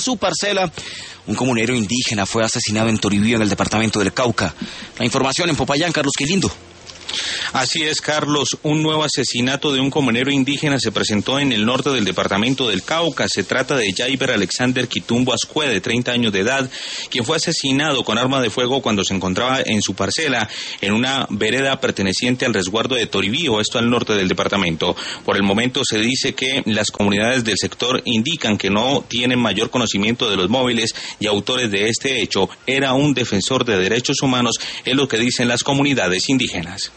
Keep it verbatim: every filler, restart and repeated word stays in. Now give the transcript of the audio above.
su parcela. Un comunero indígena fue asesinado en Toribío, en el departamento del Cauca. La información en Popayán, Carlos Quilindo. Así es, Carlos. Un nuevo asesinato de un comunero indígena se presentó en el norte del departamento del Cauca. Se trata de Jaiber Alexander Quitumbo Azcue, de treinta años de edad, quien fue asesinado con arma de fuego cuando se encontraba en su parcela en una vereda perteneciente al resguardo de Toribío, esto al norte del departamento. Por el momento se dice que las comunidades del sector indican que no tienen mayor conocimiento de los móviles y autores de este hecho. Era un defensor de derechos humanos, es lo que dicen las comunidades indígenas.